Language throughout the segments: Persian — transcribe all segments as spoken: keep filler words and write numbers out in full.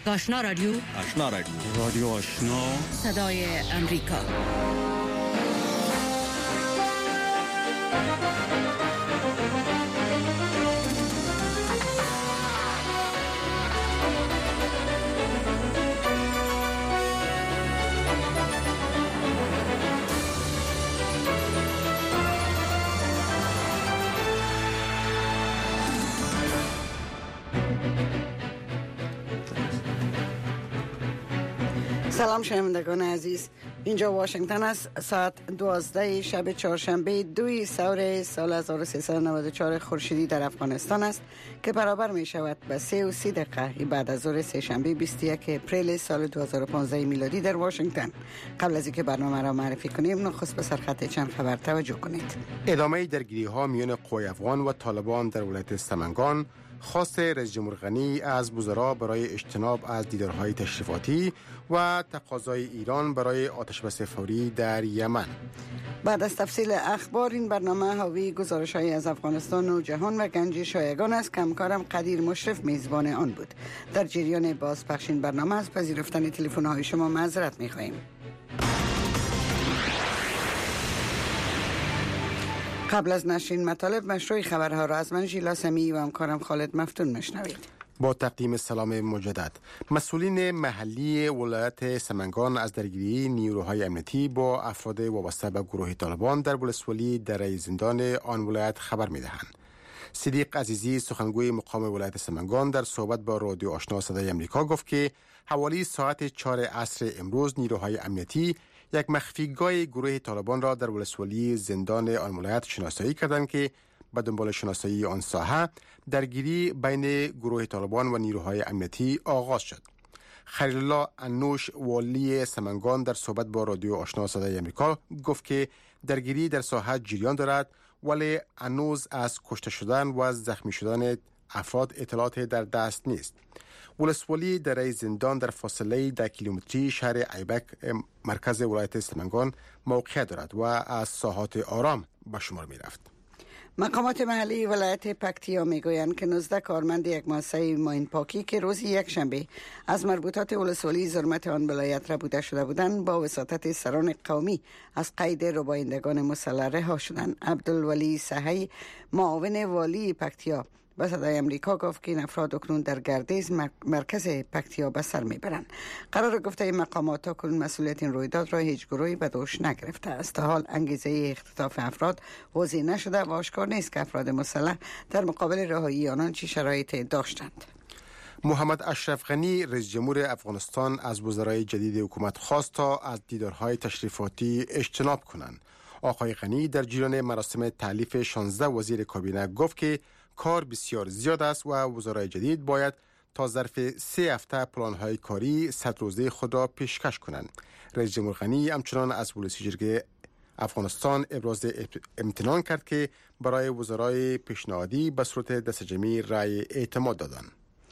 آشنا رادیو آشنا رادیو رادیو آشنا صدای امریکا. سلام شنوندگان عزیز، اینجا واشنگتن است. ساعت دوازده شب چهارشنبه دوی سور سال هزار و سیصد و نود و چهار خورشیدی در افغانستان است که برابر می شود به سه و سی دقیقه بعد از ظهر سه شنبه بیست و یک اپریل سال دو هزار و پانزده میلادی در واشنگتن. قبل از اینکه برنامه را معرفی کنیم نخست به سرخط چند خبر توجه کنید. ادامه درگیری ها میان قوای افغان و طالبان در ولایت سمنگان، خواست رئیس جمهور غنی از وزرا برای اجتناب از دیدارهای تشریفاتی و تقاضای ایران برای آتشبس فوری در یمن. بعد از تفصیل اخبار این برنامه حاوی گزارش‌هایی از افغانستان و جهان و گنج شایگان است که همکارم قدیر مشرف میزبان آن بود. در جریان بازپخش این برنامه از پذیرفتن تلفن‌های شما معذرت می‌خواهیم. قبل از نشرین مطالب مشروع خبرها را از من ژیلا سمیعی و همکارم خالد مفتون مشنوید. با تقدیم سلام مجدد، مسئولین محلی ولایت سمنگان از درگیری نیروهای امنیتی با افراد وابسته به گروه طالبان در ولسوالی دره زندان آن ولایت خبر می‌دهند. صدیق عزیزی سخنگوی مقام ولایت سمنگان در صحبت با رادیو آشنا صدای امریکا گفت که حوالی ساعت چهار عصر امروز نیروهای امنیتی یک مخفیگاه گروه طالبان را در ولسوالی زندان آن ولایت شناسایی کردند که به دنبال شناسایی آن ساحه درگیری بین گروه طالبان و نیروهای امنیتی آغاز شد. خلیل الله انوش والی سمنگان در صحبت با رادیو آشنا صدای امریکا گفت که درگیری در ساحه جریان دارد ولی هنوز از کشته شدن و زخمی شدن افراد اطلاعات در دست نیست. ولسوالی دره زندان در فاصله ده کیلومتری شهر ایبک مرکز ولایت سمنگان موقعیت دارد و از ساحات آرام به شمار می رفت. مقامات محلی ولایت پکتیا میگویند که نوزده کارمند یک مؤسسه ماین پاکی که روز یک شنبه از مربوطات ولسوالی زرمت آن ولایت را بوده شده بودند با وساطت سران قومی از قید ربایندگان مسلح رها شدند. عبدالولی صحی معاون والی پکتیا به صدای امریکا گفت که این افراد اکنون در گردیز مرکز پکتیا به سر میبرند. قرار گفته این مقامات تا کنون مسئولیت این رویداد را هیچ گروهی به دوش نگرفته است. تا حال انگیزه اختطاف افراد واضح نشده و آشکار نیست که افراد مسلح در مقابل رهایی آنان چه شرایطی داشتند. محمد اشرف غنی رئیس جمهور افغانستان از وزرای جدید حکومت خواست تا از دیدارهای تشریفاتی اجتناب کنند. آقای غنی در جریان مراسم تألیف شانزده وزیر کابینه گفت که کار بسیار زیاد است و وزرای جدید باید تا ظرف سه هفته پلان‌های کاری صد روزه خود را پیشکش کنند. رئیس جمهور غنی همچنان از پلیسی جرگه افغانستان ابراز امتنان کرد که برای وزرای پیشنهادی به صورت دست جمعی رأی اعتماد دادند.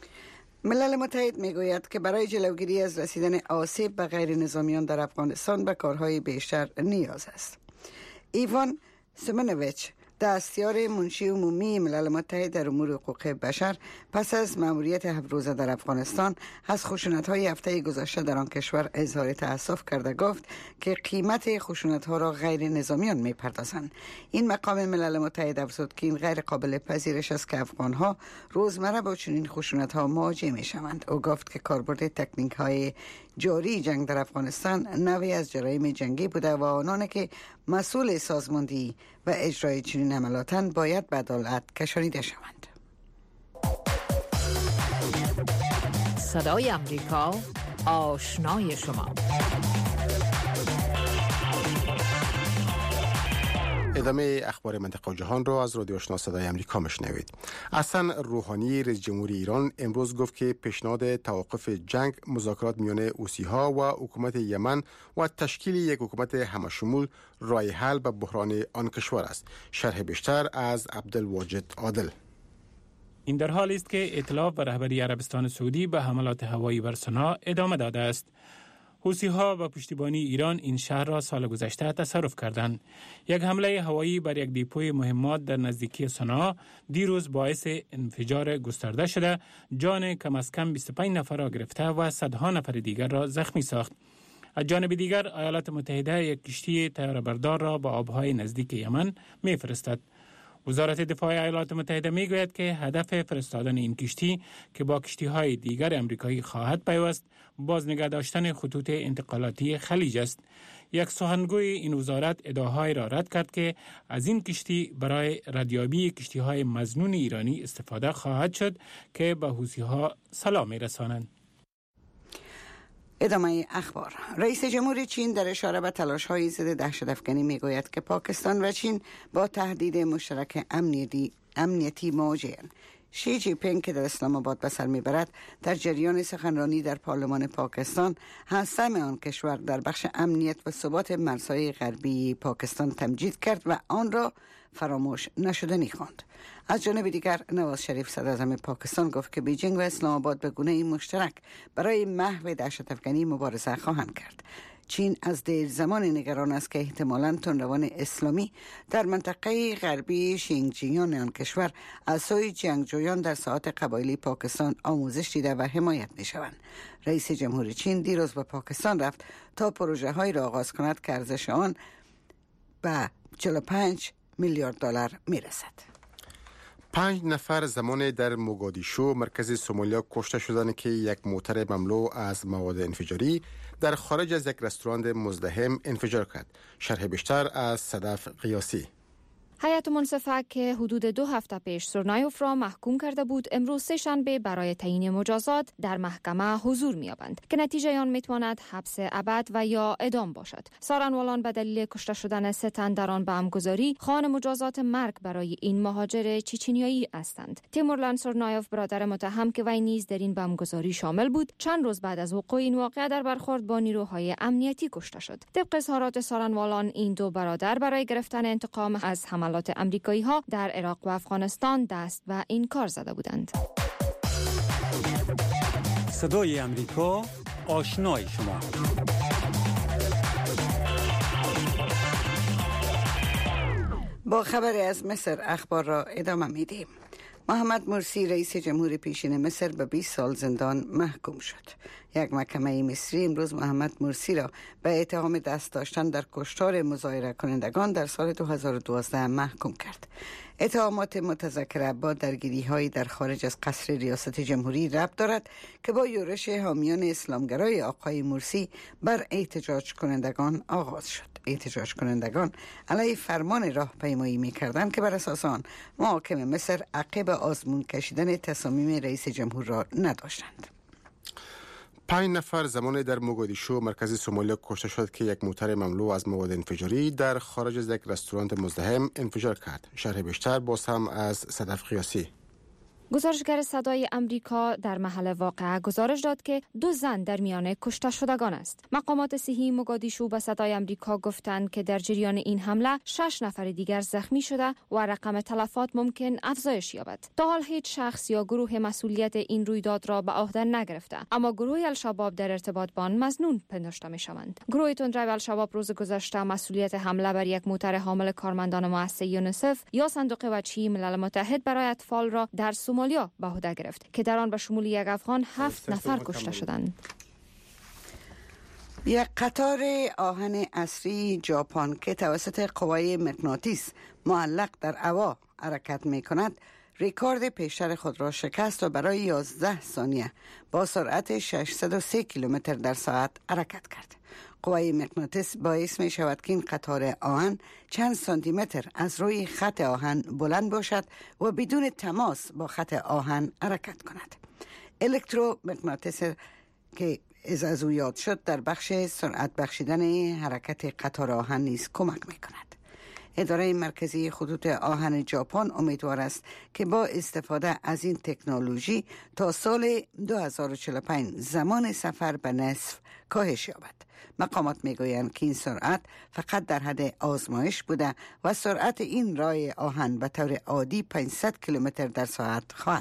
ملل متحد میگوید که برای جلوگیری از رسیدن آسیب به غیر نظامیان در افغانستان به کارهای بیشتر نیاز است. ایوان سمنویچ دستیار منشی عمومی ملل متحد در امور حقوق بشر پس از مأموریت هفت روزه در افغانستان از خشونت‌های هفته گذشته در آن کشور اظهار تأسف کرده گفت که قیمت خشونت‌ها را غیر نظامیان می‌پردازند. این مقام ملل متحد افزود که این غیر قابل پذیرش است که افغان‌ها روزمره با چنین خشونت‌ها مواجه می‌شوند. او گفت که کاربرد تکنیک‌های جاری جنگ در افغانستان نوعی از جرایم جنگی بوده و آنان که مسئول سازماندهی و اجرای چنین عملاتند باید به عدالت کشانیده شوند. صدای امریکا، آشنای شما. ادامه اخبار منطقه و جهان را از رادیو آشنا صدای امریکا مشنوید. حسن روحانی رئیس جمهوری ایران امروز گفت که پیشنهاد توقف جنگ، مذاکرات میان حوثی‌ها و حکومت یمن و تشکیل یک حکومت همشمول راه حل به بحران آن کشور است. شرح بیشتر از عبدالواجد عادل. این در حالی است که ائتلاف و رهبری عربستان سعودی به حملات هوایی بر سنا ادامه داده است. حوثی‌ها و پشتیبانی ایران این شهر را سال گذشته تصرف کردند. یک حمله هوایی بر یک دیپوی مهمات در نزدیکی صنعا دیروز باعث انفجار گسترده شده، جان کم از کم بیست و پنج نفر را گرفته و صدها نفر دیگر را زخمی ساخت. از جانب دیگر ایالات متحده یک کشتی طیاره‌بردار را به آبهای نزدیک یمن می‌فرستد. وزارت دفاع ایالات متحده میگوید که هدف فرستادن این کشتی که با کشتی‌های دیگر امریکایی خواهد پیوست، بازنگه داشتن خطوط انتقالاتی خلیج است. یک سخنگوی این وزارت ادعاهای را رد کرد که از این کشتی برای ردیابی کشتی‌های مظنون ایرانی استفاده خواهد شد که به حوثی‌ها سلاح می‌رسانند. ادامه اخبار. رئیس جمهور چین در اشاره به تلاش‌های ضد دهشت‌افکنی میگوید که پاکستان و چین با تهدید مشترک امنیتی امنیتی مواجه‌اند. شی جی پینگ که در اسلام آباد به سر میبرد در جریان سخنرانی در پارلمان پاکستان حسم آن کشور در بخش امنیت و ثبات مرزهای غربی پاکستان تمجید کرد و آن را فراموش نشدنی خواند. از جانب دیگر نواز شریف صدراعظم پاکستان گفت که بیجینگ و اسلام آباد به گونه‌ای مشترک برای محو دهشت‌افکنی مبارزه خواهند کرد. چین از دیر زمان نگران است که احتمالاً تندروان اسلامی در منطقه غربی شینجیانگ آن کشور از سوی جنگجویان در ساحات قبایلی پاکستان آموزش دیده و حمایت می شوند. رئیس جمهور چین دیروز به پاکستان رفت تا پروژه های را آغاز کند که ارزش آن به چهل و پنج میلیارد دلار می رسد. پنج نفر زمان در موگادیشو مرکز سومالیا کشته شدند که یک موتر مملو از مواد انفجاری در خارج از یک رستوران مزدحم انفجار کرد. شرح بیشتر از صدف قیاسی. هیئت منصفه که حدود دو هفته پیش سورنایوف را محکوم کرده بود، امروز سه شنبه برای تعیین مجازات در محکمه حضور می‌یابند که نتیجه آن میتواند حبس ابد و یا اعدام باشد. سارنوالان به دلیل کشته شدن سه تن در آن به امگذاری خوان مجازات مرگ برای این مهاجر چچنیایی هستند. تیمورلان سورنایوف برادر متهم که وی نیز در این به امگذاری شامل بود، چند روز بعد از وقوع این واقعه در برخورد با نیروهای امنیتی کشته شد. طبق اظهارات سارنوالان، این دو برادر برای گرفتن انتقام از حملات امریکایی ها در عراق و افغانستان دست و این کار زده بودند. صدای امریکا، آشنای شما. با خبر از مصر اخبار را ادامه میدیم. محمد مرسی رئیس جمهور پیشین مصر به بیست سال زندان محکوم شد. یک محکمه مصری امروز محمد مرسی را به اتهام دست داشتن در کشتار مظاهره کنندگان در سال دو هزار و دوازده محکوم کرد. اتهامات متذکره با درگیری‌های در خارج از قصر ریاست جمهوری ربط دارد که با یورش حامیان اسلامگرای آقای مرسی بر احتجاج کنندگان آغاز شد. احتجاج کنندگان علیه فرمان راهپیمایی می‌کردند که بر اساس آن محاکم مصر عقب آزمون کشیدن تصامیم رئیس جمهور را نداشتند. پنج نفر زمان در موگادیشو مرکز سومالیا کشته شد که یک موتر مملو از مواد انفجاری در خارج از یک رستوران مزدحم انفجار کرد. شرح بیشتر باز هم از صدف قیاسی. گزارشگر صدای امریکا در محل واقعه گزارش داد که دو زن در میان کشته شدگان است. مقامات صحی موگادیشو به صدای امریکا گفتند که در جریان این حمله شش نفر دیگر زخمی شده و رقم تلفات ممکن افزایش یابد. تا حال هیچ شخص یا گروه مسئولیت این رویداد را به عهده نگرفته، اما گروه الشباب در ارتباط با آن مظنون پنداشته می‌شوند. گروه تندرو الشباب روز گذشته مسئولیت حمله بر یک موتر حامل کارمندان مؤسسه یونیسف یا صندوق بچه‌ای ملل متحد برای اطفال را در سومالیا به عهده گرفت که در آن به شمول یک افغان هفت نفر کشته شدند. یک قطار آهن عصری ژاپن که توسط قوای مغناطیس معلق در هوا حرکت می کند رکورد پیشتر خود را شکست و برای یازده ثانیه با سرعت ششصد و سه کیلومتر در ساعت حرکت کرد. قوای مغناطیس باعث می شود که این قطار آهن چند سانتی متر از روی خط آهن بلند باشد و بدون تماس با خط آهن حرکت کند. الکترومغناطیس که از او یاد شد در بخش سرعت بخشیدن حرکت قطار آهن نیز کمک می کند. اداره مرکزی خطوط آهن ژاپن امیدوار است که با استفاده از این تکنولوژی تا سال دو هزار و چهل و پنج زمان سفر به نصف کاهش یابد. مقامات میگویند که این سرعت فقط در حد آزمایش بوده و سرعت این راه آهن به طور عادی پانصد کیلومتر در ساعت خواهد